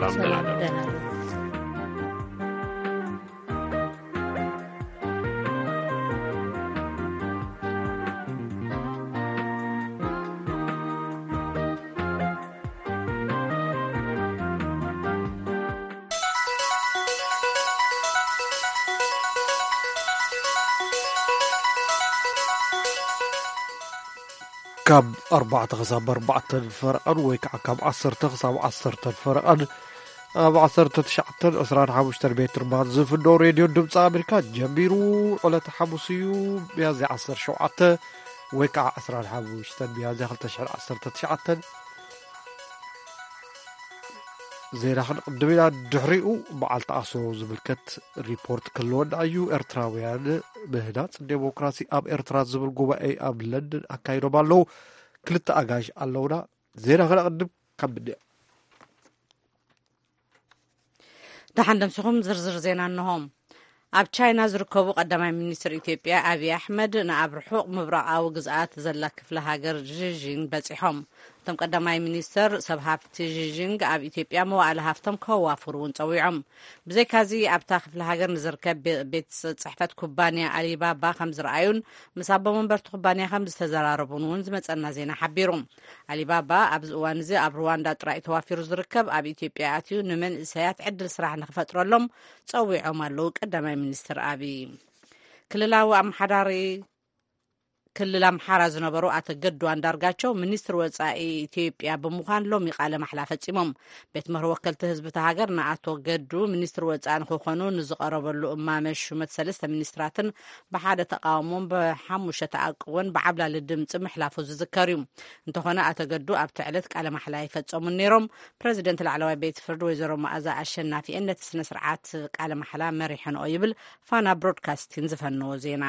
ሰላም ደህና كاب 4-4 فرقان ويكع كاب 10-10 فرقان اب 19 متر بعد زفدو راديو دمص امريكا جنبيرو على حمصيو بيازي 17 ويكع 15 بيازي 2019 زيرا قدم الى دحريو بعل تاسو زبلكت ريبورت كلون ايو ارتراويان بهدات ديموكراسي اب ارترا زبل غوباي اب لندن اكايدو بالو كلت اغاج اللونا زيرا قدم كبد دحندم سخم زرزر زينا انهم اب تشاينا زركبو قدامي منستر اثيوبيا ابي احمد ناب رحوق مبرقاو غزات زلا كفله هاجر جيجين بصيحم تم قدامي منستر سبهابت جيجين اب اثيوبيا موال هافتم كوافرون صويعم بزي كازي اب تاخفله هاجر نزركب بيت صحفت كوبانيا علي بابا خمس رايون مصاب منبرت كوبانيا خمس تزراربون ونز مصنا زينا حبيروم علي بابا ابز وانزي اب رواندا طراي توافير زركب اب اثيوبيا اتيو نمن اسيات عدل سراح نخفطرلهم صويعم مالو قدامي منستر ابي كللاو امحداري كللا محارا زنبرو اتقدو اندارغاچو منستر وصاي ኢትዮጵያ بمخان لومي قاله محلا فصيمم ቤት ምክር ወከልቲ ህዝቢ ተሃገርና አቶ ገዱ ሚኒስትር ወጻን ኾኑ ንዝቀረበሉ እማመሽ ሹመት ሰለስተ ሚኒስትራትን በሓደ ተቃውሞም በሐሙሸ ተአቅወን በዓብላል ድምጽ محላፉ ዝዝከርዩ እንተኾነ አቶ ገዱ ኣብ ትዕለት ቃለ محላ ይፈጸሙ ነይሮም ፕሬዝደንት ላዕለዋይ ቤት ፍርድ ወይዘሮ ማዕዛ አሸናፊ እነት ስነ ስርዓት ቃለ محላ መሪሕን ይብል ፋና ብሮድካስቲንግ ዝፈነው ዜና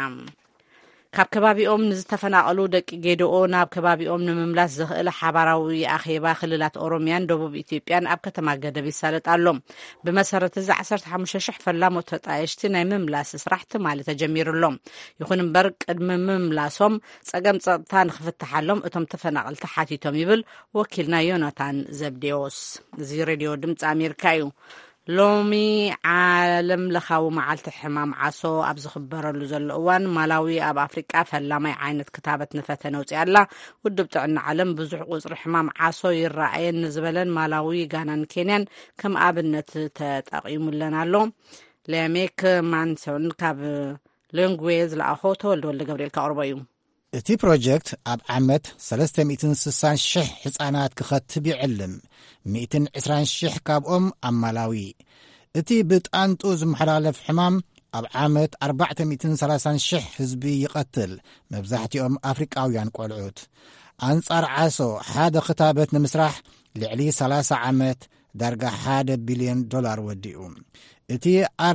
ካብ ከባቢኦም ንዝተፈናቀሉ ደቂ ጌዶኦ ናብ ከባቢኦም ንምምላስ ዝኽእል ሓባራዊ ኣኼባ ክልላት ኦሮሚያን ደቡብ ኢትዮጵያን ኣብ ከተማ ገደብ ይሳለጣሎም ብመሰረት እዚ 15000 ፈላሞት ተጣየሽቲ ናይ ምምላስ ስራሕቲ ማለት ተጀሚሩሎም ይኹን እምበር ቅድሚ ምምላሶም ጸገም ጸጥታ ንኽፍትሓሎም እቶም ተፈናቀልቲ ሓቲቶም ይብል ወኪልና ዮናታን ዘብዴዎስ እዚ ሬድዮ ድምጽ አሜሪካ እዩ ሎሚ ዓለም ለኻው መዓልቲ ሕማም ዓሶ ኣብ ዝኽበረሉ ዘሎ እዋን ማላዊ ኣብ ኣፍሪቃ ፈላማይ ዓይነት ክታበት ንፈተነ ውፅያላ ውድብ ጥዕና ዓለም ብዙሕ ቁፅሪ ሕማም ዓሶ ይረኣየን ዝበለን ማላዊ ጋናን ኬንያን ከም ኣብነት ተጠቂሙለን ኣሎ ለሜክ ማንሶን ካብ ሎንግዌዝ ለኣኾ ተወልደ ወልደ ገብርኤል ካቅርቦ እዩ እቲ ፕሮጀክት ኣብ ዓመት 360,000 ህፃናት ክኸትብ ይዕልም 120,000 ካብኦም ኣብ ማላዊ እቲ ብጣንጡ ዝመሓላለፍ ሕማም ኣብ ዓመት 430,000 ህዝቢ ይቐትል መብዛሕትኦም ኣፍሪቃውያን ቆልዑት ኣንጻር ዓሶ ሓደ ክታበት ንምስራሕ ልዕሊ 30 ዓመት ዳርጋ $1 ቢልዮን ወዲኡ እቲ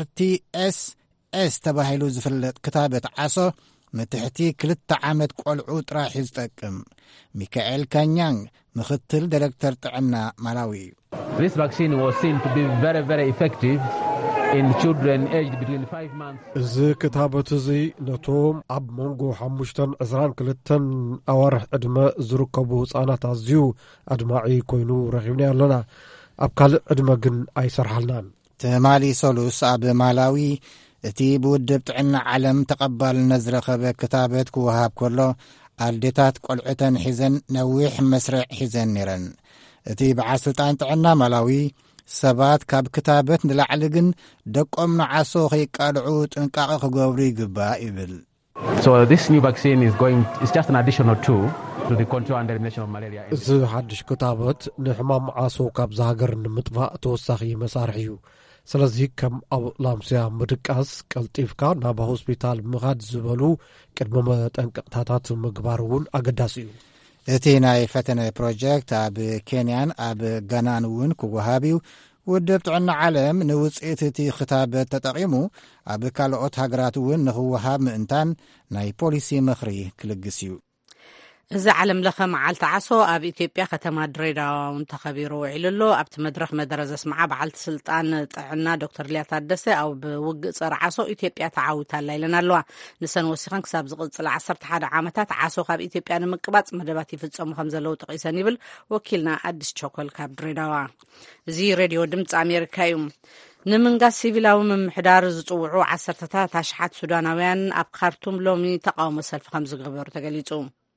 RTS ተባሂሉ ዝፍለጥ ክታበት ዓሶ متحتي كلت عامد قلعو طراح يزتقم ميكائيل كانيانغ مختل دايركتور طعنا مالاوي. This vaccine was seen to be very very effective in children aged between 5 months. زي كتابة زي نتوم أب مونغو حمشتن عزران كلتن أورح أدماء زركبو صانات عزيو أدماعي كوينو رغيبني لنا أب كال أدماء جن أي سرحلنان تمالي سولوس أب مالاوي እቲ ብውድብ ጥዕና ዓለም ተቐባልነት ዝረኸበ ክታበት ክወሃብ ከሎ ኣልዴታት ቆልዑተን ሒዘን ነዊሕ መስርዕ ሒዘን ነይረን እቲ በዓል ስልጣን ጥዕና ማላዊ ሰባት ካብ ክታበት ንላዕሊ ግን ደቆም ንዓሶ ከይቃልዑ ጥንቃቐ ክገብሩ ይግባእ ይብል So this new vaccine is just an additional tool to the control and elimination of malaria. እዚ ሓድሽ ክታበት ንሕማም ዓሶ ካብ ዝሃገር ንምጥፋእ ተወሳኺ መሳርሒ እዩ ስለዚህ ከም ኣብ ላምስያ ምድቃስ ቀልጢፍካ ናብ ሆስፒታል ምኻድ ዝበሉ ቅድመ መጠንቀቕታታት ምግባር እውን ኣገዳሲ እዩ እቲ ናይ ፈተነ ፕሮጀክት ኣብ ኬንያን ኣብ ጋናን እውን ክወሃብ እዩ ውድብ ጥዕና ዓለም ንውፅኢት እቲ ክታበት ተጠቒሙ ኣብ ካልኦት ሃገራት እውን ንኽወሃብ ምእንታን ናይ ፖሊሲ ምኽሪ ክልግስ እዩ እዚ ዓለም ለኸ መዓልቲ ዓሶ ኣብ ኢትዮጵያ ከተማ ድሬዳዋ ተኸቢሩ ውዒሉሎ ኣብቲ መድረኽ መደረ ዘስምዓ በዓልቲ ስልጣን ጥዕና ዶክተር ሊያ ታደሰ ኣብ ውግእ ፀረ ዓሶ ኢትዮጵያ ተዓዊታላ ኢለን ኣለዋ ንሰን ወሲኸን ክሳብ ዝቕፅል 11 ዓመታት ዓሶ ካብ ኢትዮጵያ ንምቅባፅ መደባት ይፍፀሙ ከም ዘለው ጠቂሰን ይብል ወኪልና አዲስ ቸኮል ካብ ድሬዳዋ እዚ ሬድዮ ድምፂ ኣሜሪካ እዩ ንምንጋስ ሲቪላዊ ምምሕዳር ዝፅውዑ 10 ታሽሓት ሱዳናውያን ኣብ ካርቱም ሎሚ ተቃውሞ ሰልፊ ከም ዝግበሩ ተገሊጹ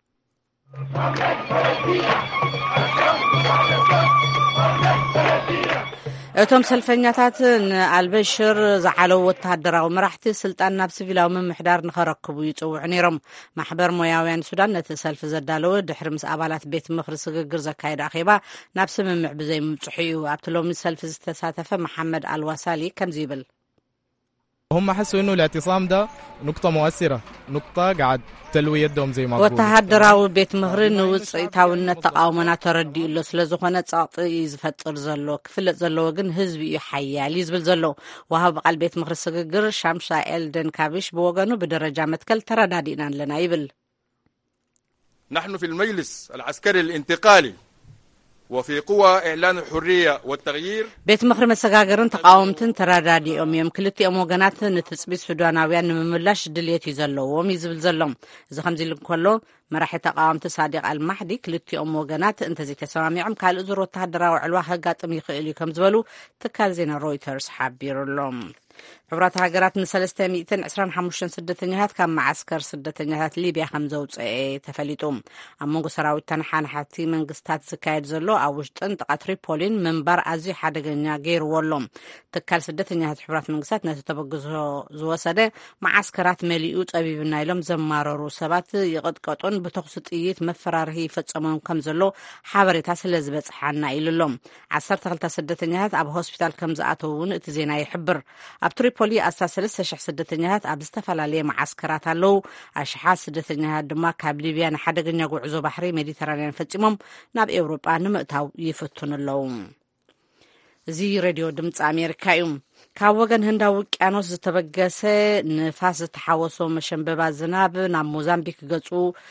እቶም ሰልፈኛታት ንአልበሽር ዝዓለው ወተሃደራዊ መራሕቲ ስልጣን ናብ ሲቪላዊ ምምሕዳር ንኸረክቡ ይጽውዑ ነይሮም ማሕበር ሞያውያን ሱዳን ነቲ ሰልፊ ዘዳለወ ድሕሪ ምስ ኣባላት ቤት ምክሪ ስግግር ዘካየደ ኣኼባ ናብ ስምምዕ ብዘይ ምብፅሑ እዩ ኣብቲ ሎሚ ሰልፊ ዝተሳተፈ መሐመድ አልዋሳሊ ከምዚ ይብል هم حسوا انه الاعتصام ده نقطه مؤثره نقطه قاعد تلوي يدهم زي ما ወተሃደራዊ ቤት ምክሪ ንውፅኢታውነት ተቃውሞና ተረዲኡ ሎ ስለዝኾነ ጸቕጢ ዝፈጥር ዘሎ ክፍለጥ ዘለዎ ግን ህዝቢ እዩ ሓያል ይዝብል ዘሎ ወሃብ በቃል ቤት ምክሪ ስግግር ሻምሻ ኤልደን ካቢሽ ብወገኑ ብደረጃ መትከል ተረዳዲና ኣለና ይብል نحن في المجلس العسكري الانتقالي وفي قوى إعلان الحرية والتغيير ቤት ምክሪ መሰጋገርን ተቃወምትን ተራዳዲኦም እዮም ክልቲኦም ወገናት ንትፅቢት ሱዳናውያን ንምምላሽ ድልየት እዩ ዘለዎም ይዝብል ዘሎም እዚ ከምዚ ኢሉ ከሎ መራሒ ተቃወምቲ ሳዲቅ አልማሕዲ ክልቲኦም ወገናት እንተዘይተሰማሚዖም ካልእ ዙር ወተሃደራዊ ዕልዋ ከጋጥም ይኽእል እዩ ከም ዝበሉ ትካል ዜና ሮይተርስ ሓቢሩሎም ሕብራት ሃገራት ን325 ስደተኛታት ካብ ማዓስከር ስደተኛታት ሊብያ ከም ዘውፅአ ተፈሊጡ ኣብ መንጎ ሰራዊት ተነሓናሕቲ መንግስታት ዝካየድ ዘሎ ኣብ ውሽጥን ጥቃ ትሪፖሊን መንበር ኣዝዩ ሓደገኛ ገይርዎ ኣሎ ትካል ስደተኛታት ሕብራት መንግስታት ነቲ ተበግዞ ዝወሰደ ማዓስከራት መሊኡ ፀቢብና ኢሎም ዘማረሩ ሰባት ይቕጥቀጡን ብተኹሲ ጥይት መፈራርሂ ይፈጸሞም ከም ዘሎ ሓበሬታ ስለ ዝበፅሓና ኢሉሎም 12 ስደተኛታት ኣብ ሆስፒታል ከም ዝኣተውን እቲ ዜና ይሕብር ኣብ ትሪፖሊ 13,000 ስደተኛታት ኣብ ዝተፈላለየ ማዓስከራት ኣለው ኣሽሓት ስደተኛታት ድማ ካብ ሊብያ ንሓደገኛ ጉዕዞ ባሕሪ ሜዲተራንያን ፈጺሞም ናብ ኤውሮጳ ንምእታው ይፍቱን ኣለው እዚ ሬድዮ ድምፂ ኣሜሪካ እዩ ካብ ወገን ህንዳዊ ውቅያኖስ ዝተበገሰ ንፋስ ዝተሓወሶ መሸንበባ ዝናብ ናብ ሞዛምቢክ ገጹ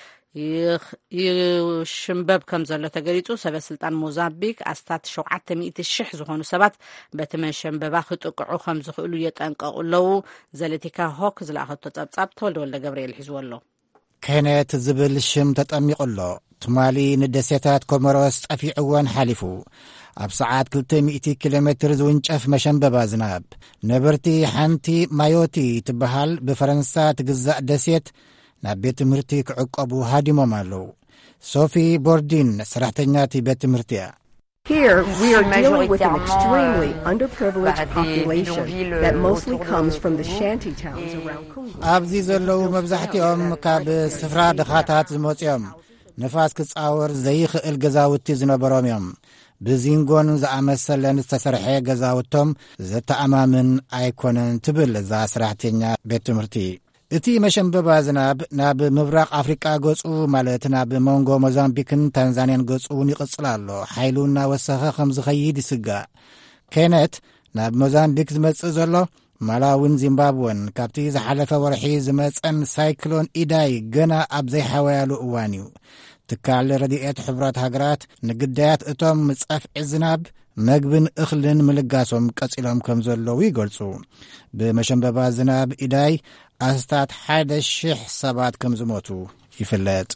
ይሽምበብ ከም ዘሎ ተገሊጹ ሰበስልጣን ሞዛምቢክ ኣስታት 700,000 ዝኾኑ ሰባት በቲ መሸንበባ ክጥቅዑ ከም ዝኽእሉ የጠንቀቁ ኣለው ዘለቲካ ሆክ ዝለኣኸቶ ጸብጻብ ተወልደ ገብርኤል ሒዝዎ ኣሎ ከነት ዝብል ሽም ተጠሚቁሎ ትማሊ ንደሴታት ኮሞሮስ ጠፊዕዎን ሓሊፉ ኣብ ሰዓት 200 ኪሎ ሜትር ዝውንጨፍ መሸንበባ ዝናብ ነበርቲ ሓንቲ ማዮቲ ትበሃል ብፈረንሳ ትግዛእ ደሴት ናብ ቤት ትምህርቲ ክዕቀቡ ሃዲሞም ኣለው ሶፊ ቦርዲን ሰራሕተኛቲ ቤት ትምህርቲ እያ Here, we are dealing with an extremely underprivileged population that mostly comes from the shanty towns around Congo. ኣብዚ ዘለው መብዛሕትኦም ካብ ስፍራ ድኻታት ዝመፅኦም ንፋስ ክጻወር ዘይኽእል ገዛውቲ ዝነበሮም እዮም ብዚንጎን ዝኣመሰለን ዝተሰርሐ ገዛውቶም ዘተኣማምን ኣይኮነን ትብል እዛ ሰራሕተኛ ቤት ትምህርቲ እቲ መሸንበባ ዝናብ ናብ ምብራቕ ኣፍሪቃ ገጹ ማለት ናብ መንጎ ሞዛምቢክን ታንዛንያን ገጹን ይቕጽል ኣሎ ሓይሉ እናወሰኸ ከም ዝኸይድ ይስጋእ ከነት ናብ ሞዛምቢክ ዝመጽእ ዘሎ ማላዊን ዚምባብወን ካብቲ ዝሓለፈ ወርሒ ዝመጸን ሳይክሎን ኢዳይ ገና ኣብ ዘይሓወያሉ እዋን እዩ ትካል ረድኤት ሕብራት ሃገራት ንግዳያት እቶም ጸፍዒ ዝናብ መግብን እኽልን ምልጋሶም ቀጺሎም ከም ዘለዉ ይገልጹ ብመሸንበባ ዝናብ ኢዳይ ኣስታት 1,000 ሰባት ከም ዝሞቱ ይፍለጥ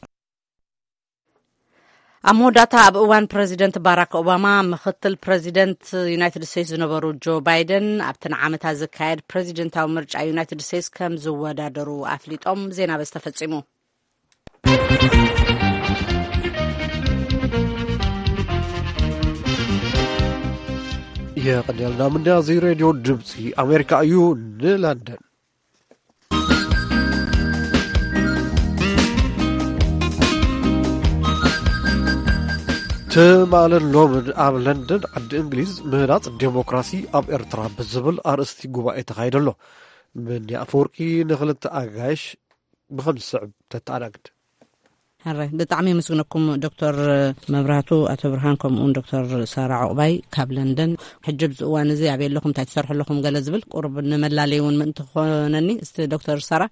ኣብ መወዳእታ ኣብ እዋን ፕረዚደንት ባራክ ኦባማ ምክትል ፕረዚደንት ዩናይትድ ስቴትስ ዝነበሩ ጆ ባይደን ኣብቲ ንዓመታት ዝካየድ ፕረዚደንታዊ ምርጫ ዩናይትድ ስቴትስ ከም ዝወዳደሩ ኣፍሊጦም ዜና በዝተፈጺሙ የቀደልና ምንዳ ዚ ሬድዮ ድምፂ ኣሜሪካ እዩ ንለንደን ትማለን ሎምን ኣብ ለንደን ዓዲ እንግሊዝ ምህናፅ ዴሞክራሲ ኣብ ኤርትራ ብዝብል ኣርእስቲ ጉባኤ ተኻይደሎ ምን ኣፈወርቂ ንኽልተ ኣጋይሽ ብኸምዚ ስዕብ ተተኣናግድ هرّي بتعمي مسكنكم دكتور مبراتو أتو برهان كم أون دكتور سارة عقباي كاب لندن حجب زوان زي عبيد لكم تتصرح لكم جلزبل قرب نملاليون من تخونني است دكتور سارة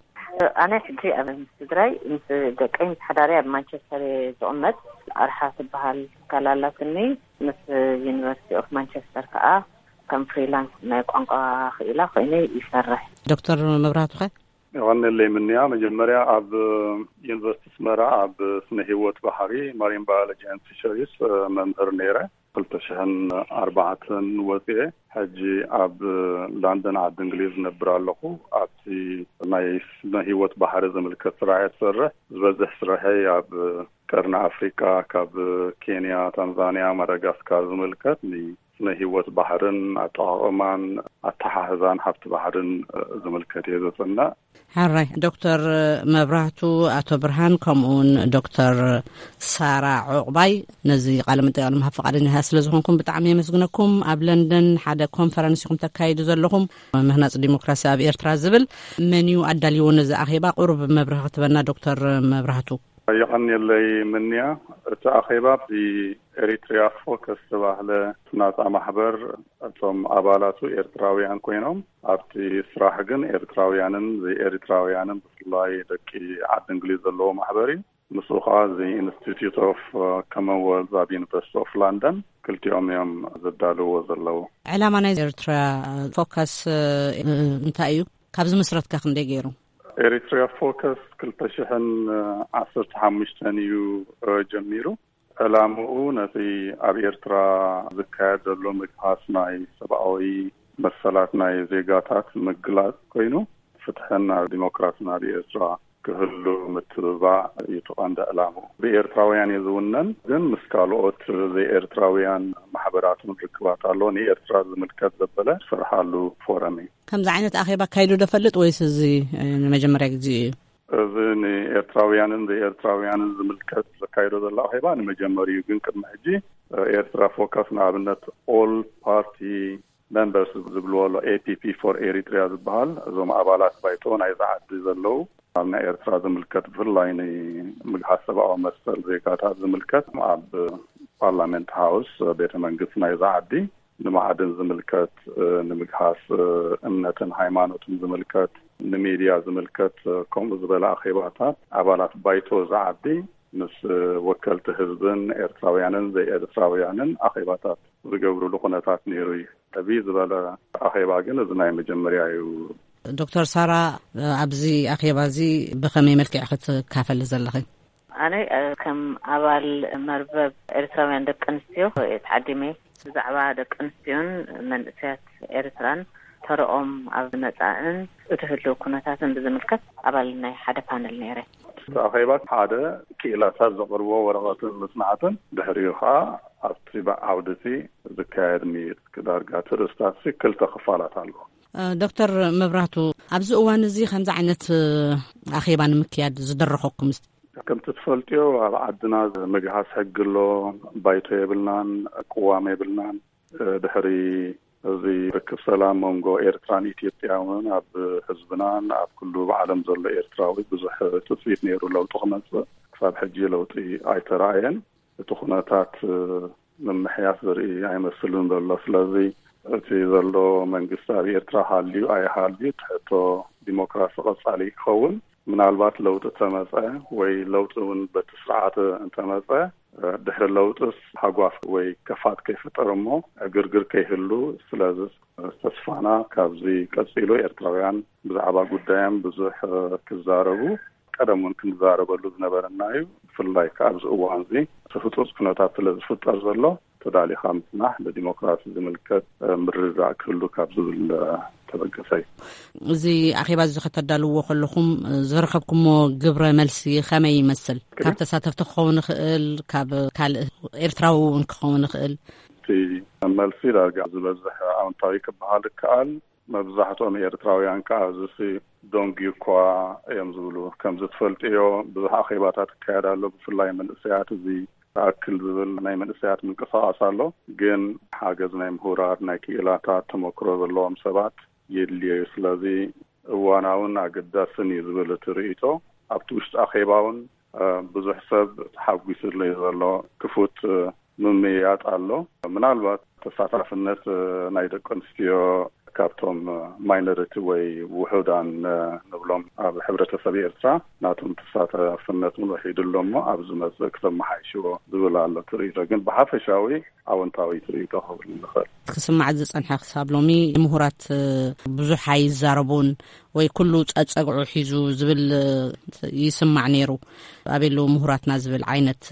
أنا حكي أبن سدراي أنت دقين حضاري بمانشستر زومت أرحات بحال كلالاتني مثل يونيفرسيتي أوف مانشستر كأ كم فريلانس نايقانقا خيلا خيني يسرح. دكتور مبرهاتو خي غن اللي منيا مجمريا عب يونيفرسيتي سمرا عب سنهيوت بحري مارين بيولوجي اند فيشريز ممهر نيره قلت شهن 4 وثيقه حجي عب لندن عب انجليز نبرالخو عبتي نايس نهيوت بحري زملكت سراعي سرح زبزح سرحي عب كرنا افريكا كاب كينيا تنزانيا مدغاسكار زملكت ني نهيوت بحرن عطاقمان عطاحزان حفت بحرن زملكت يزفنا حراي دكتور مبرهاتو أتو برهان كمون دكتور سارة عقباي نزي قال متقال مهفقادني هاسلزونكم بتعميم مسغنكم اب لندن حدا كونفرنسكم تكايدو زلكم مهناص ديمقراسي اب إرترا زبل منيو اداليو نزا اخيبا قرب مبرهات بنا دكتور مبرهاتو يغني اللي منيا تأخيبا في إريتريا فوكس تباهله ناطع محبر ثم أبالاتو إرتراويان كوينهم أبتي سراحقن إرتراويانن زي إرتراويانن بفلاي دكي عد إنجليز اللو محبري مسوخا زي Institute of Commonwealth of University of London كلتي يوم زدالو وزلو علامة إرترا فوكس انتايو كابز مسرت كاخن ديجيرو إريتريا فوكس كل تشحن 15 يو جميرو علامو نتي أب إرترا ذكاد اللو مقاسناي سبعوي مسلاتناي زيغاتات مقلات كوينو فتحنا ديمقراطنا بإرترا كهلو متبع يتقان دا علامو بإرتراويان يزونن جن مسكالوات زي إرتراويان محبرات ركبات اللوني إرترا زملكات زبالة فرحالو فورامي كم زعينة أخيبا كايدو دفلت ويس زي مجمريك زي زي إرتراويان زملكات كايدو دلا أخيبا مجمري يقن كمحجي إرترا فوكسنا عبنت all party members زبلوالو APP for Eritrea زبال زوم أبالات بايتون عيزا زلو عنا إرترا زملكات فلايني مجحسب أو مسل زيكات زملكات مع بارلمنت هاوس بيت منقصنا يزعدي نمعدن زملكات نمجحاس أمنة هايمانوت زملكات نميديا زملكات كوم زبالة أخيباتات عبالات بايتو زعدي نس وكلت حزبن إرتراويانن زي إرتراويانن أخيباتات زقبرو لقناتات نيروي تبي زبالة أخيباقن زناي مجمريا دكتور سارة أبزي أخي بازي بخمي ملكي أخذ كافل زلخي أنا كم أول مربب إرتراويان دك أنستيو يتعدمي زعبا دك أنستيون من سيات إرتران ترقم أبنتان وتفلو كناتاتن بزملكت أول ناي حدا بانل نيري أخيبات حدا كيلاتات زقروا ورغات المصنعاتن بحريوخا أبتبع عودتي ذكايدمي كدارقات رستاتي كل تخفالات الله دكتور مبرهاتو أبز أوان زي خمس عينت أخيبان مكياد زدرخوكم كم تتفلتيو عدنا مجهاز حقلو بايتو يبلنان قوام يبلنان دحري زي ركب سلام مونغو إيرتران إثيوبياون أب حزبنان أب كله بعالم زل إيرتراوي بزح تثبيت نيرو لو تخنت كفاب حجي لو تي آيتراين تخناتات من محياس ذري أي مسلون دولة سلازي تي زلو منقصة إيرترا حاليو أي حاليو تحتو ديمقراطي قصالي خون من البات لو تتمسع وي لو تون بتسرعات انتمسع دحر اللوطس حقواف وي كفات كيف ترمو اقرقر كيهلو سلازس تسفانا كابزي كسيلو إرتراويان بزعبا قدام بزوح كزاربو قدمون كنزاربو اللوز نبرنايو في الله كابز اوانزي تفتوز كنوتات سلاز فتر زلو تدالي خامسناح بديمقراطي زملكت مرزع كله كابزو تبقسي زي أخيبا زي خطدالو خلوكم زرخبكم قبر ملسي خامي يمثل كاب تساتف تخون نخل كاب كال إرتراو نخون نخل في ملسي راجع زبزح عن طريق بهالك قال مبزحتهم إرتراويان كازسي دونجيو كوا يمزولو كم زتفلت إيو بزح أخيباتات كادالو بفلاي من السيات زي أكل زبل ناي من السيات من قصاص له جن حاجز ناي مهورات نايكي إلاتات تمكروز اللهم سبات يلي سلازي واناون أقداسن يزبل تريتو أبتوش أخيباون بزح سب حابي يصير لي زلو كفوت مميات الله من الوقت تساطع في الناس نايدا كونستيو ካብቶም ማይኖሪቲ ወይ ውሑዳን ንብሎም ኣብ ሕብረተሰብ ኤርትራ ናቶም ተሳታፍነቱን ወሒድሎም ኣብዚ መጽእ ክሰማሓይሽዎ ዝብል ኣሎ ትርኢቶ ግን ብሓፈሻዊ ኣወንታዊ ትርኢቶ ክብል ንኽእል ክስማዕ ዝጸንሐ ክሳብ ሎሚ ምሁራት ብዙሕ ኣይዛረቡን ወይ ኩሉ ጸጸግዑ ሒዙ ዝብል ይስማዕ ነይሩ ኣበሎ ምሁራትና ዝብል ዓይነት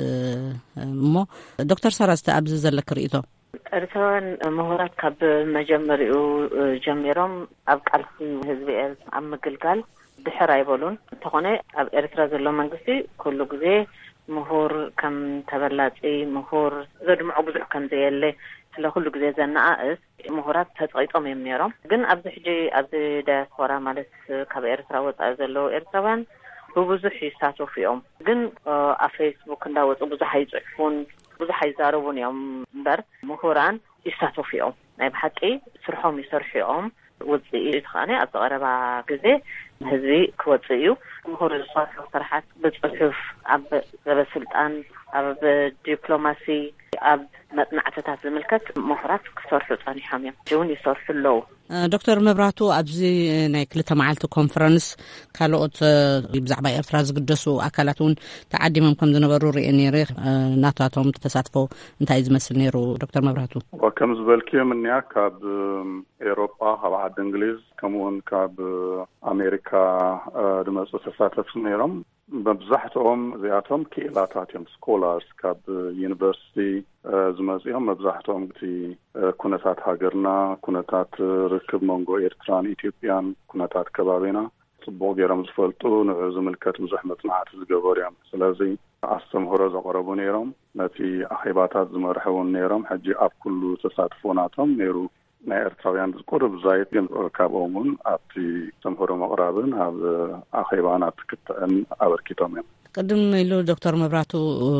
እሞ ዶክተር ሰራስተ ኣብዚ ዘለክ ርእይቶ ኤርትራውያን ምሁራት ካብ መጀመሪኡ ጀሚሮም ኣብ ቃልሲ ህዝቢ ኣብ ምግልጋል ድሕር ኣይበሉን እንተኾነ ኣብ ኤርትራ ዘሎ መንግስቲ ኩሉ ግዜ ምሁር ከም ተበላጺ ምሁር ዘድምዑ ብዙሕ ከም ዘየለ ስለ ኩሉ ግዜ ዘነኣእስ ምሁራት ተጸይጦም እዮም ነይሮም ግን ኣብዚ ሕጂ ኣብዚ ዳያስፖራ ማለት ካብ ኤርትራ ወጻኢ ዘለዉ ኤርትራውያን ብብዙሕ ይሳተፉ እዮም ግን ኣብ ፌስቡክ እንዳወጹ ብዙሕ ኣይጽሑፉን ብዙሕ ኣይዛረቡን እዮም እምበር ምሁራን ይሳተፉ እዮም ናይ ብሓቂ ስርሖም ይሰርሑ እዮም ውጽኢት ኸኣነ ኣብ ቀረባ ግዜ ህዝቢ ክወጽእ እዩ ምሁር ዝሰርሑ ስራሓት ብጽሑፍ ኣብ ሰበስልጣን ኣብ ዲፕሎማሲ ኣብ መጽናዕትታት ዝምልከት ምሁራት ክሰርሑ ጸኒሖም እዮም እውን ይሰርሑ ኣለዉ ዶክተር መብራቱ ኣብዚ ናይ ክልተ መዓልቲ ኮንፈረንስ ካልኦት ብዛዕባ ኤርትራ ዝግደሱ ኣካላት እውን ተዓዲሞም ከም ዝነበሩ ርአ ነይረ ናታቶም ተሳትፎ እንታይ ዝመስል ነይሩ ዶክተር መብራቱ ወከም ዝበልክዮም እኒያ ካብ ኤሮጳ ካብ ዓዲ እንግሊዝ ከምኡውን ካብ ኣሜሪካ ድመፁ ተሳተፍቲ ነይሮም መብዛሕትኦም እዚኣቶም ክኢላታት እዮም ስኮላርስ ካብ ዩኒቨርሲቲ ዝመፅኦም መብዛሕትኦም እቲ ኩነታት ሃገርና ኩነታት ርክብ መንጎ ኤርትራን ኢትዮጵያን ኩነታት ከባቢና ጽቡቕ ገይሮም ዝፈልጡ ንዑ ዝምልከት ብዙሕ መጽናዕቲ ዝገበሩ እዮም ስለዚ ኣስተምህሮ ዘቕረቡ ነይሮም ነቲ ኣኼባታት ዝመርሕውን ነይሮም ሕጂ ኣብ ኩሉ ተሳትፎናቶም ነይሩ ናይ ኤርትራውያን ዝቁርብ ዛይት ግን ካብኦም እውን ኣብቲ ተምህሮ መቕራብን ኣብ ኣኼባን ኣብ ትክትዕን ኣበርኪቶም እዮም ቅድም ኢሉ ዶክተር መብራቱ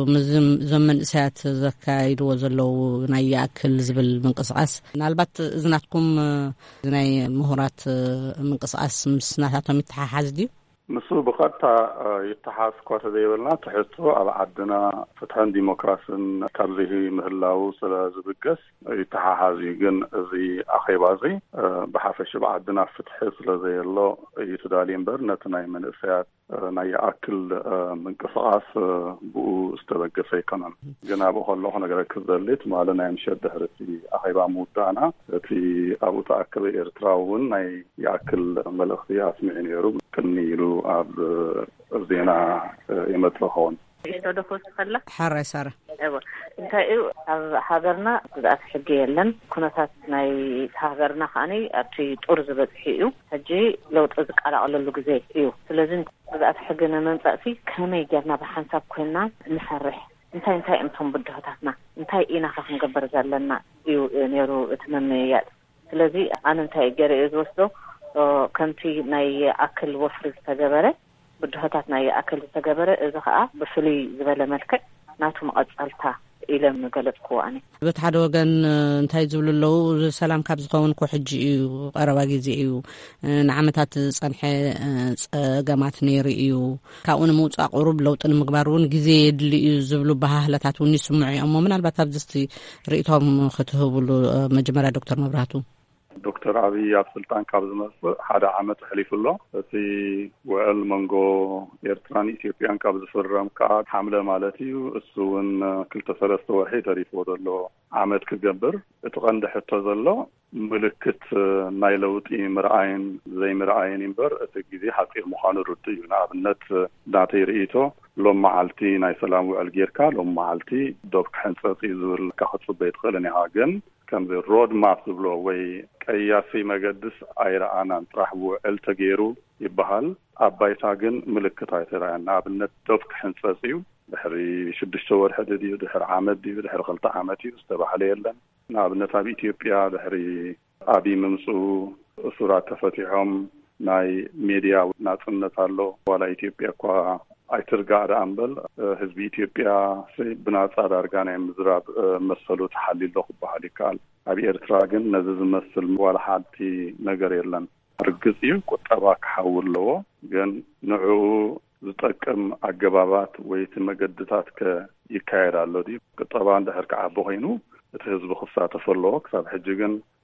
ዞም መንእሰያት ዘካይድዎ ዘለዉ ናይ ያክል ዝብል ምንቅስቃስ ምናልባት እዝናትኩም ናይ ምሁራት ምንቅስቃስ ምስ ናታቶም ይተሓሓዝ ድዩ ንሱ ብቐጥታ ይተሓዝ እኳ ተዘይበልና ትሕዝቶ ኣብ ዓድና ፍትሕን ዲሞክራስን ካብዚ ምህላው ስለ ዝብገስ ይተሓሓዝ እዩ ግን እዚ ኣኼባ እዚ ብሓፈሽ ብዓድና ፍትሒ ስለ ዘየሎ እዩ ተዳልዩ እምበር ነቲ ናይ መንእሰያት ናይ ኣክል ምንቅስቃስ ብኡ ዝተበገሰ ኣይኮነን ግን ኣብኡ ከለኹ ነገር ክዘልት ማለት ናይ ምሸት ድሕርቲ ኣኼባ ምውዳእና እቲ ኣብኡ ተኣከበ ኤርትራ እውን ናይ የኣክል መልእኽቲ ኣስሚዑ ነይሩ ቅድሚ ኢሉ ኣብ ዜና የመጥረኸውን ይስተደፎስ ፈላ ሓራይ ሳራ እንታይ እዩ ኣብ ሃገርና ጉድኣት ሕጊ የለን ኩነታት ናይ ሃገርና ኸኣኒ ኣብቲ ጡር ዝበፅሒ እዩ ሕጂ ለውጢ ዝቀላቀለሉ ግዜ እዩ ስለዚ ጉድኣት ሕጊ ንምምጻእሲ ከመይ ጌርና ብሓንሳብ ኮይና ንሰርሕ እንታይ እምቶም ብድሆታትና እንታይ ኢና ክንገብር ዘለና እዩ ነይሩ እቲ መምያድ ስለዚ ኣነ እንታይ ገይረ እየ ዝወስዶ ከምቲ ናይ ኣክል ወፍሪ ዝተገበረ ብድሆታት ናይ ኣክል ዝተገበረ እዚ ከዓ ብፍሉይ ዝበለ መልክዕ ናቱ መቐጻልታ ኢለም ገለጽኩ ኣነ በቲ ሓደ ወገን እንታይ ዝብሉ ኣለዉ ሰላም ካብ ዝኸውን ኮ ሕጂ እዩ ቀረባ ግዜ እዩ ንዓመታት ጸንሐ ጸገማት ነይሩ እዩ ካብኡ ንምውፃእ ቁሩብ ለውጢ ንምግባር እውን ግዜ የድሊ እዩ ዝብሉ ባህለታት እውን ይስምዑ እዮም ምናልባት ኣብዚ ርእይቶም ክትህብሉ መጀመርያ ዶክተር መብራቱ ዶክተር ኣብይ ኣብ ስልጣን ካብ ዝመጽእ ሓደ ዓመት ሕሊፉሎ እቲ ውዕል መንጎ ኤርትራን ኢትዮጵያን ካብ ዝፍረም ከዓ ሓምለ ማለት እዩ እሱ እውን 2-3 ወርሒ ተሪፍዎ ዘሎ ዓመት ክገብር እቲ ቀንዲ ሕቶ ዘሎ ምልክት ናይ ለውጢ ምርኣይን ዘይምርኣይን እምበር እቲ ግዜ ሓፂር ምዃኑ ርዱ እዩ ንኣብነት ዳተይ ርእይቶ ሎም መዓልቲ ናይ ሰላም ውዕል ጌርካ ሎም መዓልቲ ዶብ ክሕንፀፅ ዝብል ካኽፅበይ ትኽእል እኒሃ ግን ከምዚ ሮድ ማፕ ዝብሎ ወይ ቀያሲ መገድስ ኣይረኣናን ጥራሕ ውዕል ተገይሩ ይበሃል ኣብ ባይታ ግን ምልክት ኣይተረኣየን ንኣብነት ዶብ ክሕንፀፅ እዩ ድሕሪ 6 ወርሒ ድዩ ድሕሪ ዓመት ድዩ ድሕሪ 2 ዓመት እዩ ዝተባህለ የለን ንኣብነት ኣብ ኢትዮጵያ ድሕሪ ኣብይ ምምፅኡ እሱራት ተፈቲሖም ናይ ሚድያ ናጽነት ኣሎ ዋላ ኢትዮጵያ እኳ ኣይትርጋዕ ዳ እምበል ህዝቢ ኢትዮጵያ ብናጻ ዳርጋ ናይ ምዝራብ መሰሉ ተሓሊሉ ክበሃል ይከኣል ኣብ ኤርትራ ግን ነዚ ዝመስል ዋላ ሓንቲ ነገር የለን ርግጽ እዩ ቁጠባ ክሓውል ኣለዎ ግን ንዕኡ ዝጠቅም ኣገባባት ወይ እቲ መገድታት ይካየድ ኣሎ ድዩ ቁጠባ እንድሕር ክዓቢ ኮይኑ እቲ ህዝቢ ክሳተፍ ኣለዎ ክሳብ ሕጂ ግን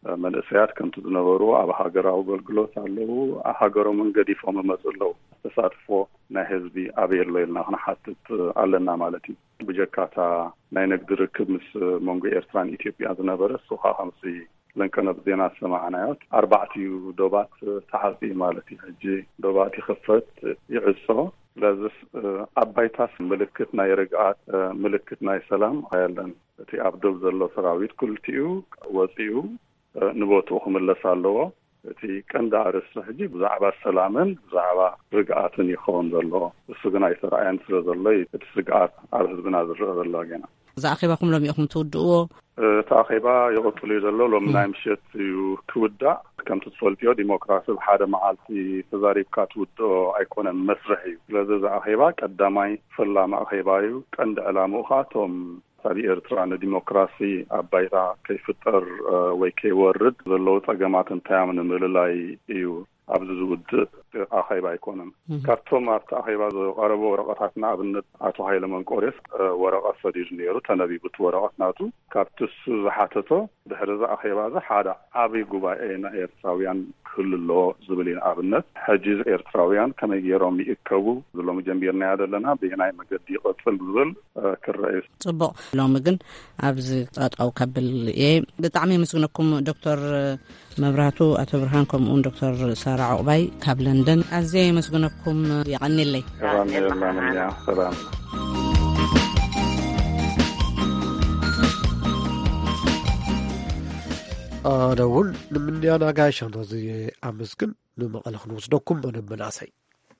መንእሰያት ከምቲ ዝነበሩ ኣብ ሃገራዊ አገልግሎት ኣለዉ ሃገሮ መንገዲ ፎም መጽለው ተሳትፎ ናይ ህዝቢ ኣበየሎ ኢልና ክንሓትት ኣለና ማለት እዩ ብጀካታ ናይ ንግዲ ርክብ ምስ መንጎ ኤርትራን ኢትዮጵያ ዝነበረ ሱኻ ከምሲ ለንቀነብ ዜና ሰማዕናዮት 4 ዶባት ተሓፂ ማለት እዩ ሕጂ ዶባት ይኽፈት ይዕጾ ለዝስ ኣባይታስ ምልክት ናይ ርግኣት ምልክት ናይ ሰላም ኣያለን እቲ ኣብ ደብ ዘሎ ሰራዊት ኩልቲኡ ወፂኡ ንቦቱ ክምለስ ኣለዎ እቲ ቀንዲ ኣርእስቲ ሕጂ ብዛዕባ ሰላምን ብዛዕባ ርግኣትን ይኸውን ዘሎ እሱ ግን ኣይተረኣየን ስለ ዘሎ እቲ ስግኣት ኣብ ህዝብና ዝረአ ዘሎ ገና ዛኺባኩም ሎም ኢኹም ትውድእዎ ተኣኺባ ይቕጥሉ ዘሎ ሎም ናይ ምሸት እዩ ክውዳእ ከምቲ ትፈልጥዮ ዲሞክራሲ ብሓደ መዓልቲ ተዛሪብካ ትውድኦ ኣይኮነን መስርሕ እዩ ስለዚ ዛኺባ ቀዳማይ ፈላማ ኣኺባ እዩ ቀንዲ ዕላምኡ ከዓ እቶም ሳቢ ኤርትራ ንዲሞክራሲ ኣባይታ ከይፍጠር ወይ ከይወርድ ዘለዉ ፀገማት እንታዮም ንምልላይ እዩ ኣብዚ ዝውድእ ኣኺባ ኣይኮነን ካብቶም ኣብቲ ኣኺባ ዝቐረቡ ወረቐታት ንኣብነት ኣቶ ሃይለ መንቆሬስ ወረቐት ሰዲዱ ነይሩ ተነቢቡት ወረቐት ናቱ ካብቲ እሱ ዝሓተቶ ድሕሪ እዚ ኣኺባ እዚ ሓደ ዓብዪ ጉባኤ ናይ ኤርትራውያን ክህልሎ ዝብል እዩ ንኣብነት ሕጂ ኤርትራውያን ከመይ ገይሮም ይእከቡ ዝብሎም ጀሚርናዮ ዘለና ብናይ መገዲ ይቐፅል ዝብል ክረአዩ ጽቡቕ ሎሚ ግን ኣብዚ ጠጠው ከብል እየ ብጣዕሚ ምስግነኩም ዶክተር መብራህቱ ኣቶ ብርሃን ከምኡን ዶክተር ሳራ ዕቁባይ ካብ ለንደን ኣዝየ መስግነኩም ይቀኒለይ ሰላም ኣነውን ንምንያና ጋይሻ ነዚ ኣመስግን ንመቐለ ክንወስደኩም መናእሰይ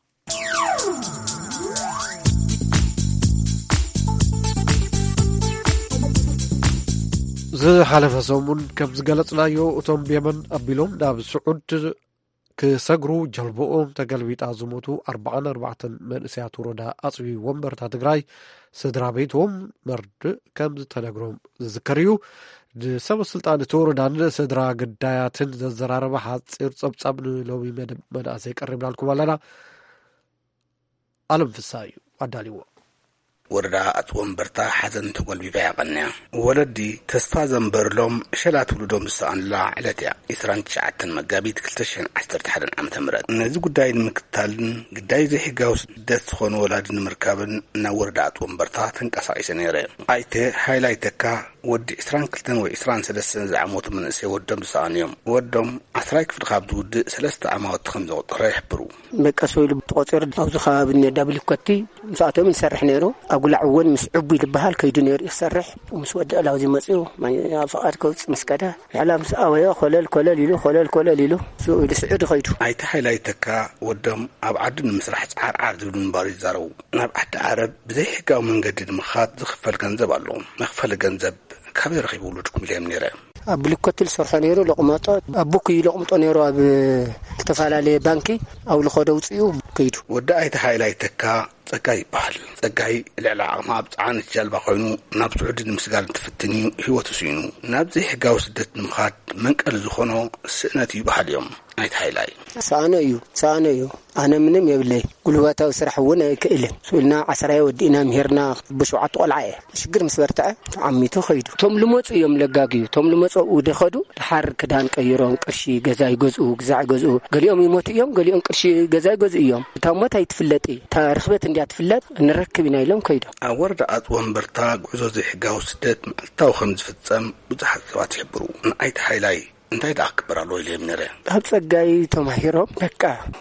ዝሓለፈ ሰሙን ከም ዝገለጽናዮ እቶም ብየመን ኣቢሎም ናብ ስዑድ ክሰግሩ ጀልቦኦም ተገልቢጣ ዝሞቱ 44 መንእሰያት ወረዳ ኣጽቢ ወንበርታ ትግራይ ስድራ ቤቶም መርድእ ከም ዝተነግሮም ዝዝከር እዩ ንሰበ ስልጣን እቲ ወረዳን ስድራ ግዳያትን ዘዘራረበ ሓፂር ጸብጻብ ንሎሚ መናእሰይ ቀሪብናልኩም ኣለና ኣለም ፍሳ እዩ ኣዳሊዎ ወረዳ ኣጽቢ ወንበርታ ሓዘን ተጎልቢባ ያቐንያ ወለዲ ተስፋ ዘንበርሎም ሸላት ውሉዶም ዝሰኣንላ ዕለት እያ 29 መጋቢት 2011 ዓመተ ምህረት ነዚ ጉዳይ ንምክታልን ግዳይ ዘይሕጋዊ ስደት ዝኾኑ ወላዲ ንምርካብን ናብ ወረዳ ኣጽቢ ወንበርታ ተንቀሳቒሰ ነይረ ኣይተ ሃይላይ ተካ ወዲ 22 ወይ 23 ዝዓመቱ መንእሰይ ወዶም ዝሰኣንዮም ወዶም 10 ክፍሊ ካብ ዝውድእ 3 ዓመት ከም ዘቑጥረ ይሕብሩ መቀሶይሉ ተቆፂር ኣብዚ ከባቢ ዳብል ኮቲ ምስኣቶም ይሰርሕ ነይሩ ኣጉላዕ እውን ምስ ዕቡ ይልበሃል ከይዱ ነይሩ ይሰርሕ ምስ ወደእ ላውዚ መፅኡ ፍቓድ ከውፅ መስቀዳ ያዕላ ምስ ኣወዮ ኮለል ኢሉ ስኡኢሉ ስዑድ ኸይዱ ኣይተ ሃይላይ ተካ ወዶም ኣብ ዓዲ ንምስራሕ ፃዓርዓር ዝብሉ ምንባር ይዛረቡ ናብ ዓዲ ዓረብ ብዘይሕጋዊ መንገዲ ንምኻድ ዝኽፈል ገንዘብ ኣሎ መኽፈሊ ገንዘብ ካበይ ረኺቡ ውሉድኩም ኢሎም ነይረ ኣብ ብልኮትል ሰርሖ ነይሩ ለቕመጦ ኣብ ቡክ ይለቕምጦ ነይሩ ኣብ ዝተፈላለየ ባንኪ ኣብ ልኸደ ውፅኡ ከይዱ ወዲ ኣይተ ሃይላይ ተካ ጸጋይ ይበሃል ጸጋይ ልዕሊ ዓቕማ ኣብ ፃዓነት ጀልባ ኮይኑ ናብ ስዑድ ንምስጋር እንትፍትን ህይወቱ ስኢኑ ናብ ዘይሕጋዊ ስደት ንምኻድ መንቀል ዝኾኖ ስእነት ይበሃል እዮም ኣይተ ሃይላይ ሳኣነ እዩ ኣነ ምንም የብለይ ጉልበታዊ ስራሕ እውን ኣይክእልን ስኡልና 10 ወዲእና ምሄርና ብሸውዓተ ቆልዓ እየ ሽግር ምስ በርትዐ ዓሚቱ ኸይዱ ቶም ልመፁ እዮም ለጋግዩ ቶም ልመፁ ደኸዱ ድሓር ክዳን ቀይሮም ቅርሺ ገዛ ይገዝኡ ግዛዕ ይገዝኡ ገሊኦም ይሞቱ እዮም ገሊኦም ቅርሺ ገዛ ይገዝኡ እዮም እታ ሞት ኣይትፍለጥ ታርኽበት እንዲያ ትፍለጥ ንረክብ ኢና ኢሎም ከይዱ ኣብ ወረዳ ኣጽቢ ወንበርታ ጉዕዞ ዘይሕጋዊ ስደት መዓልታዊ ከም ዝፍጸም ብዙሓት ሰባት ይሕብሩ ንኣይተ ሃይላይ እንታይ ደኣ ክበራሎ ኢሎም ነይረ ኣብ ጸጋይ ተማሂሮም በቃ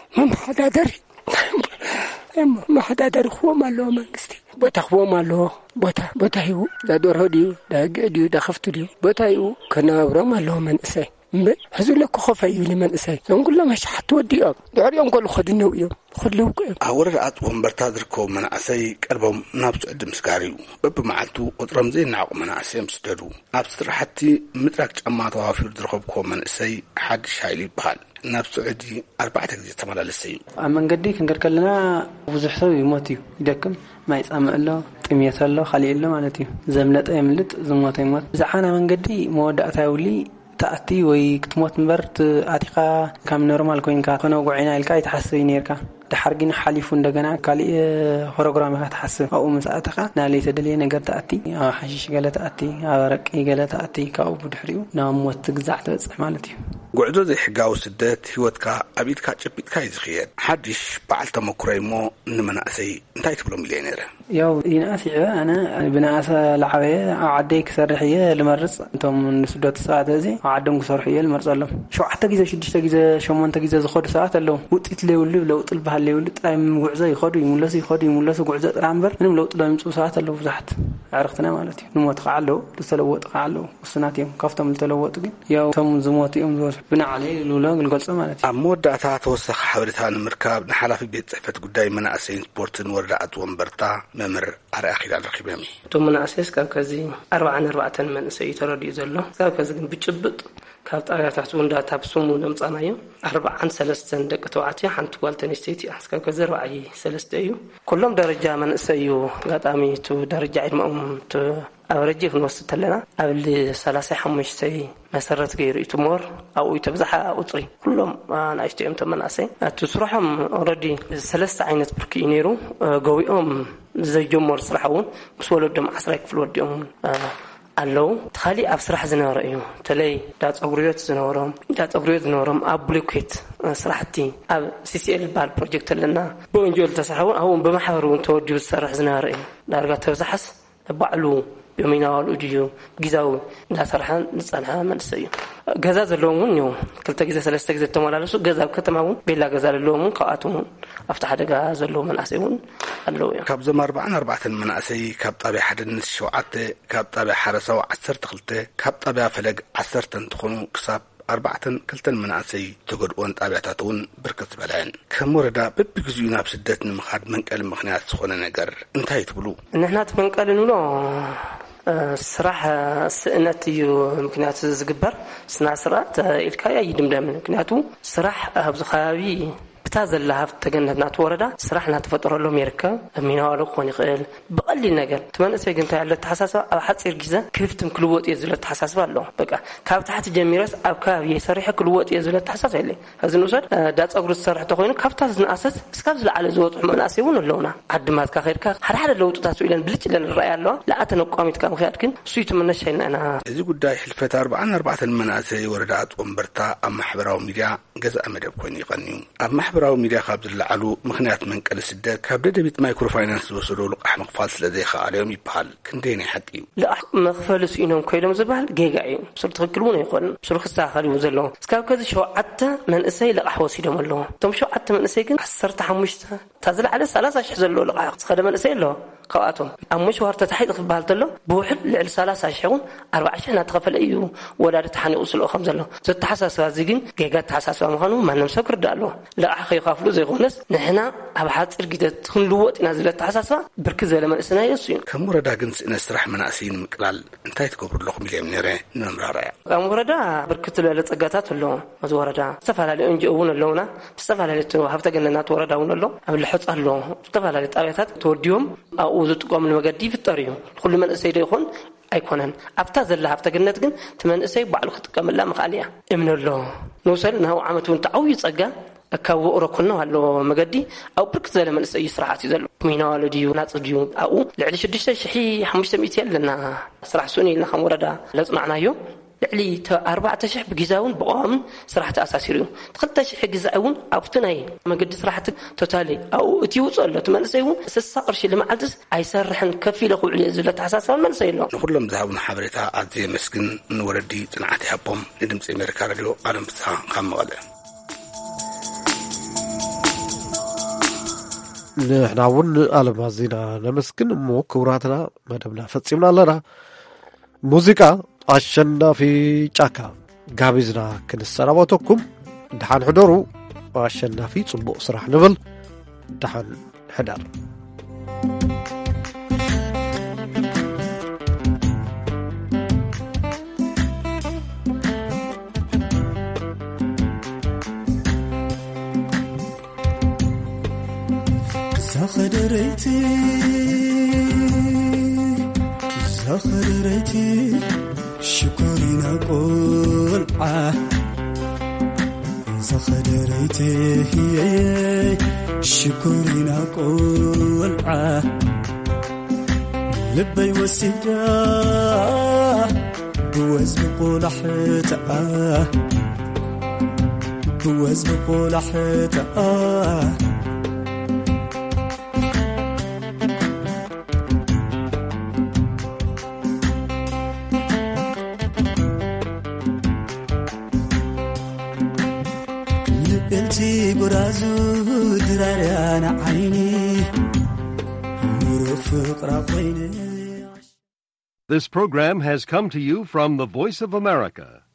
መሓዳደሪ ክቦም ኣለዎ መንግስቲ ቦታ ክቦም ኣለዎ ቦታ ሂቡ ዳደርሆ ድዩ ዳግዕ ድዩ ዳኸፍቱ ድዩ ቦታ ሂቡ ከነብሮም ኣለዎ መንእሰይ ሕዚ ለኮ ኸፈይ ይብሊ መንእሰይ ዞም ኩሎም መሻሓት ወዲኦም ድሕሪኦም ከሉ ኸድነው እዮም ኸድለው ኣብ ወረዳ ኣጽቢ ወንበርታ ዝርከቡ መናእሰይ ቀልቦም ናብ ስዑድ ምስጋር እዩ በብመዓልቱ ቁጥሮም ዘይናዕቑ መናእሰይ ምስደዱ ኣብ ስራሕቲ ምጥራቅ ጫማ ተዋፊሩ ዝረኸብክዎ መንእሰይ ሓድሽ ሃይሉ ይበሃል ናብ ስዑዲ 4 ግዜ ተመላለሰ እዩ ኣብ መንገዲ ክንገር ከለና ብዙሕ ሰብ ይሞት እዩ ይደክም ማይ ጻምእ ኣሎ ጥምየት ኣሎ ካሊእ ኣሎ ማለት እዩ ዘምለጠ የምልጥ ዝሞተ ይሞት ብዛዕና መንገዲ መወዳእታ ይውሊ تأتي ويكتموت مبرت أتيقا كم نورمال كوين كا كنا وقعنا الكاي تحسي نيركا دحرجين حليف እንደገና كالي ፕሮግራም ከተሐስብ او مساعتها نالي تدلي ነገር تاتي حشيش ገለታ አቲ አረቂ ገለታ አቲ ካው ብድሕሪው ናሞት ግዛዕ ተጽሕ ማለት እዩ ጉዕዞ ዘይሕጋው ስደት ህይወትካ አቢትካ ጭብጥካ ይዝኽየድ ሓድሽ በዓል ተመክሮይሞ ንመናእሰይ እንታይ ትብሎ ሚሊዮነር ያው ይናስዕ አና ብናሰ ለዓበየ ዓደይ ክሰርሕየ ልመርጽ እንቶም ንስደት ሰዓት እዚ ዓደም ክሰርሕየ ልመርጽሎም 7 ጊዜ 6 ጊዜ 8 ጊዜ ዝኸዱ ሰዓት አለው ውጤት ለውል ለውጥ ባህል ለውል ጣይም ጉዕዞ ይኸዱ ይሙለሱ ጉዕዞ ጥራምበር ምንም ለውጥ ለምጹ ሰዓት አለው ብዙሓት عرفتنا ማለት እዩ ንሞት ቃለው ተሰለወጥ ቃለው ወስናትዮም ካፍቶም ተለወጡ ግን ያው ተም ዝሞት እዮም ዝወስ ብናዓለይ ሉላ ግልገልጽ ማለት እዩ አሞዳታ ተወሰኸ ሓበሬታን ምርካብ ንሓላፊ ቤት ጽሕፈት ጉዳይ መናእሰይ ስፖርትን ወረዳት ወንበርታ መምር አርአኺላ ረኺበሚ ቶም መናእሰይ ካብ ከዚ 44 መንእሰይ ተረዲዩ ዘሎ ካብ ከዚ ግን ብጭብጥ ካብ ጣብያታት ወንዳታ ብስሙ ለምጻናዮ 43 ደቂ ተባዕትዮ ሓንቲ ጓል ተንስተይቲ እስካብ ከዚ 43 እዩ ኩሎም ደረጃ መንእሰዩ ጋጣሚቱ ደረጃ ኢድማኦም አብረጅ ክንወስድ ተለና አብል 35 መሰረት ገይሩ ይትሞር አው ይተብዛሓ ቁጥሪ ኩሎም ናይስተዮም ተመናሰይ አትስራሖም ኦሬዲ 3 ዓይነት ብርኪ ነይሩ ጎዊኦም ዘጀመር ስራሕውን ምስ ወለዶም 10 ክፍል ወዲኦም አለው ተኻሊ ኣብ ስራሕ ዝነበረ እዩ ተለይ ዳጸጉሪዮት ዝነበሮም ኣብ ብሎኬት ስራሕቲ ኣብ ሲሲኤል ባል ፕሮጀክት ለና በወንጀል ተሳሕው አው በማሕበሩ ተወዲው ዝሰርሕ ዝነበረ እዩ ዳርጋ ተብዛሓስ ባዕሉ በሚናዋል ኡዲዮ ግዛው ዳሰርሐን ንጸንሐ መልሰዩ ገዛ ዘለዎም ነው ክልተ ጊዜ 3 ጊዜ ተመላለሱ ገዛ ከተማው ቤላ ገዛ ዘለዎም ከአቱም አፍታ ሓደጋ ዘለዎም መናእሰይውን አለው ካብ ዘም 44 መናእሰይ ካብ ጣብያ ሓደነት 7 ካብ ጣብያ ሓረሳው 12 ካብ ጣብያ ፈለግ 10 እንትኾኑ ክሳብ 4 መናእሰይ ተጎድኦን ጣብያታቱን ብርክት በላን ከመረዳ በብግዚኡ ናብ ስደት ንምኻድ መንቀል ምኽንያት ዝኾነ ነገር እንታይ ትብሉ ንሕና መንቀል ንብሎ ስራሕ ስእነት እዩ ምክንያት ዝግበር ስና ስራት ኢልካያ ይድምደም ምክንያቱ ስራሕ ኣብ ዝኻቢ ብታዘላ ሃፍት ተገነትና ተወረዳ ስራሕና ተፈጠረሎም ይርከብ ሚናዋሉ ኮን ይኽእል በቀሊል ነገር ተመንሰይ ግን ታያለ ተሐሳሰብ ኣብ ሓፂር ግዜ ክፍትም ክልወጥ የዝለ ተሐሳሰብ ኣሎ በቃ ካብ ታሕቲ ጀሚረስ ኣብ ከባቢ የሰርሕ ክልወጥ የዝለ ተሐሳሰብ የለ እዚ ንውሰድ ዳጸጉር ዝሰርሕ ተኮይኑ ካብታ ዝናኣሰስ እስካብ ዝለዓለ ዝወጽሕ መናእሰይውን ኣለውና ዓድማትካ ኸይድካ ሓደ ለውጥታት ኢለን ብልጭ ኢለን ራእይ ኣለዋ ለኣተን ቋሚትካ ምኽያድ ግን እሱይ ተመነሻይና እዚ ጉዳይ ሕልፈት 44 መናእሰይ ወረዳት ወንበርታ ኣብ ማሕበራዊ ሚድያ ገዛ መደብ ኮይኑ ይቐንዩ ኣብ ማሕበራዊ ሚድያ ካብ ዝለዓሉ ምኽንያት መንቀል ስደት ካብ ደደቢት ማይክሮፋይናንስ ዝወሰዱ ልቃሕ መኽፋል ስለዘይኸኣልዮም ይበሃል ክንደይ ናይ ሓቂ እዩ ልቃሕ መኽፈል ሲኖም ኮይዶም ዝበሃል ጌጋ እዩ ስለ ትኽክል እውን ኣይኮነን ስለ ክስተኻኸል እዩ ዘሎ እስካብ ከዚ 7 መንእሰይ ልቃሕ ወሲዶም ኣለዎ እቶም 7 መንእሰይ ግን 15 ተዝለዓለ 30,000 ዘሎ ልቃሕ ዝኸደ መንእሰይ ኣሎ ካብኣቶም ኣብ መሽዋር ተታሒጥ ክበሃል ተሎ ብውሕድ ልዕሊ 30,000 40,000 እናተኸፈለ እዩ ወላዲ ተሓኒቑ ስለኦም ዘሎ ዘተሓሳስባ እዚ ግን ጌጋ ተሓሳስባ ምዃኑ ማንም ሰብ ክርዳእ ኣለዎ ልቃሕ ከይኻፍሉ ዘይኾነስ ንሕና ኣብ ሓፂር ግዜ ክንልወጥ ኢና ዝለ ተሓሳስባ ብርክ ዝበለ መንእስና የሱ ከም ወረዳ ግን ስእነት ስራሕ መናእሰይ ንምቅላል እንታይ ትገብሩ ኣለኹም ኢሎም ነይረ ንምምራርያ ኣብ ወረዳ ብርክት ዝበለ ፀጋታት ኣለዎ እዚ ወረዳ ዝተፈላለዩ እንጂ እውን ኣለውና ዝተፈላለዩ ሃብተ ገነናት ወረዳ እውን ኣሎ ኣብ ልሕፅ ኣሎ ዝተፈላለዩ ጣብያታት ተወዲዮም ኣብኡ ዝጥቀምሉ መገዲ ይፍጠር እዩ ኩሉ መንእሰይ ደይኹን ኣይኮነን ኣብታ ዘላ ሃብተ ገነት ግን ተመንእሰይ ባዕሉ ክጥቀምላ ምኽኣልያ እምነሎ ንውሰድ ናው ዓመቱን ተዓውይ ፀጋ ካብ ወረኩና ኣሎ መገዲ ኣብ ብርክት ዝበለ መንእሰይ ስራሕት እዩ ዘሎ ሚናዋሉ ድዩ ናጽድዩ ኣብኡ ልዕሊ 6500 የለና ስራሕ ሱኒ ኢልና ከም ወረዳ ለጽናዕናዮ ልዕሊ 4,000 ብጊዛውን ብቋምን ስራሕቲ ኣሳሲሩ 2,000 ግዛውን ኣብቲ ናይ መገዲ ስራሕቲ ቶታሊ ኣብኡ እቲ ይውፅእ ኣሎ ተመንሰይውን 60 ቅርሺ ልመዓልትስ ኣይሰርሕን ከፍ ኢለ ክውዕል ዝለ ተሓሳስባ መንሰይ ኣሎ ንኩሎም ዝሃቡና ሓበሬታ ኣዝየ መስግን ንወረዲ ጽንዓት ይሃቦም ንድምፂ ኣሜሪካ ሬድዮ ዓለም ፍስሓ ካብ መቐለ ንሕና እውን ኣለም ዜና ነመስግን እሞ ክቡራትና መደብና ፈጺምና ኣለና ሙዚቃ አሸናፊ ጫካ ጋቢዝና ክንሰናበተኩም ድሓን ሕደሩ አሸናፊ ጽቡቕ ስራሕ ንብል ድሓን ሕዳር زخرتي شكرنا قلعة زخدريتي هي شكرنا قولعة لبي وسيدا بوزبقو لحيتا بوزبقو لحيتا لبلتي برازو دراريانا عيني مرفق رافيني. This program has come to you from the Voice of America,